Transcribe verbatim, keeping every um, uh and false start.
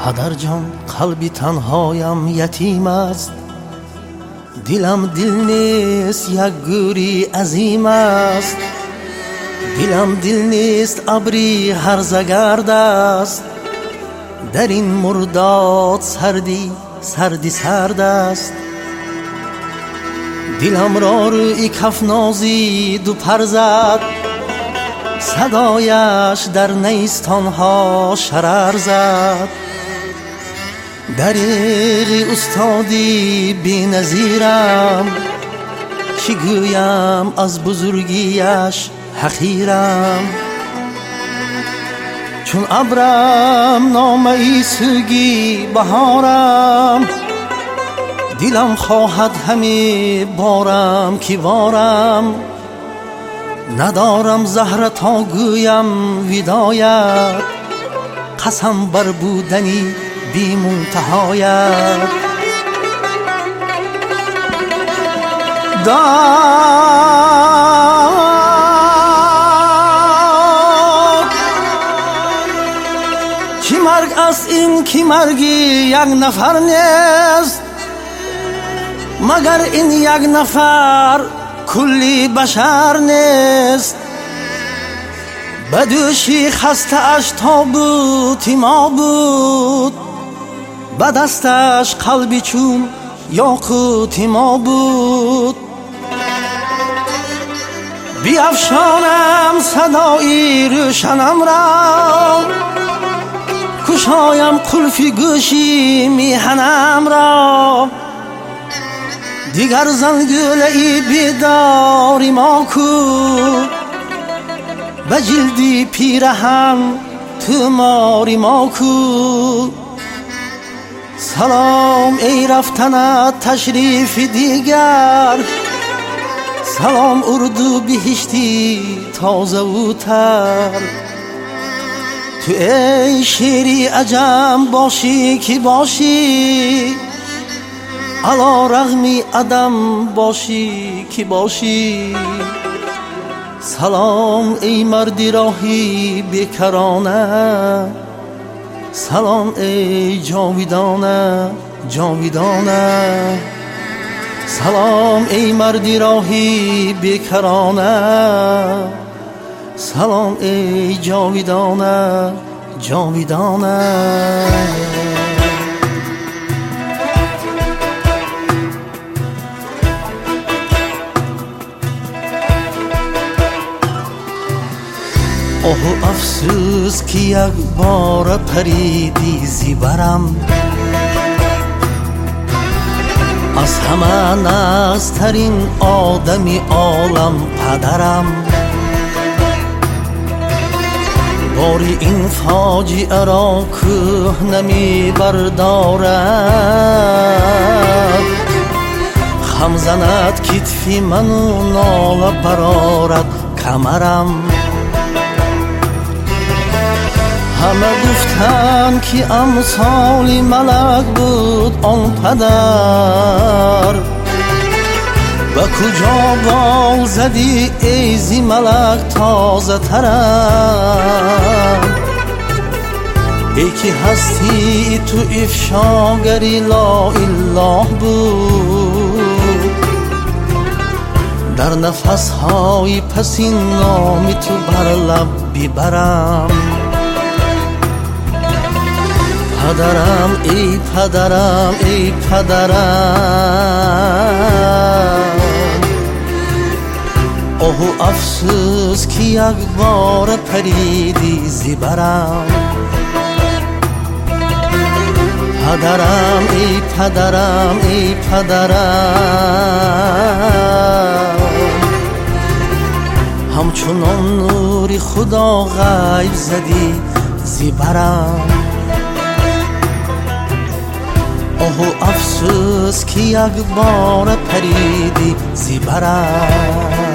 پدر جان قلبی تنهایم یتیم است، دلم دل نیست یک گوری عظیم است. دلم دل نیست ابری هرزه گرد است، در این مرداد سردی سردی سرد است. دلم را روی کف نازید و پر زد، صدایش در نیستانها شرر زد. دریغ استادی بی نظیرم، چی گویم از بزرگیش حقیرم. چون ابرم نامه سوگی بهارم، دلم خواهد همی بارم کی بارم. ندارم زهره تا گویم ودایت، قسم بر بودنی بی منتهایت. داد کی مرگ است این کی مرگی یک نفر نیست، مگر این یک نفر کلی بشر نیست. بدوشی خسته اش تابوتی ما بود، بدستش قلبی چون یاقوتی ما بود. بیافشانم صدایی روشنم را، کشایم قلفی گوشی میهنم را. دیگر زنگوله بیداری ما کو، به جلدی پیرهن تو ماری ما کو. سلام ای رفتنت تشریف دیگر، سلام اردو بهشتی تازه و تر. تو ای شیری عجم باشی کی باشی، علا رغمی عدم باشی کی باشی. سلام ای مردی راهی بیکرانه، سلام ای جاویدانه جاویدانه. سلام ای مردی راهی بیکرانه، سلام ای جاویدانه جاویدانه. آه افسوس که یک بار پریدی زیبرم، از همه نازترین آدمی عالم پدرم. باری این فاجعه را کوه نمی بردارد، خم زند کتفی من و ناله برآرد کمرم. همه گفتن که امثال ملک بود آن پدر، به کجا بال زدی ای زی ملک تازه ترم. ای که هستی تو افشاگری لا اله بود، در نفس های پسین نامی تو بر لب بیبرم. پدرم ای پدرم ای پدرم، آهو افسوس که یک بار پریدی زیبرم. پدرم ای پدرم ای پدرم، همچنان نوری خدا غیب زدی زیبرم. آهو افسوس که یک بار پریدی زیبرم.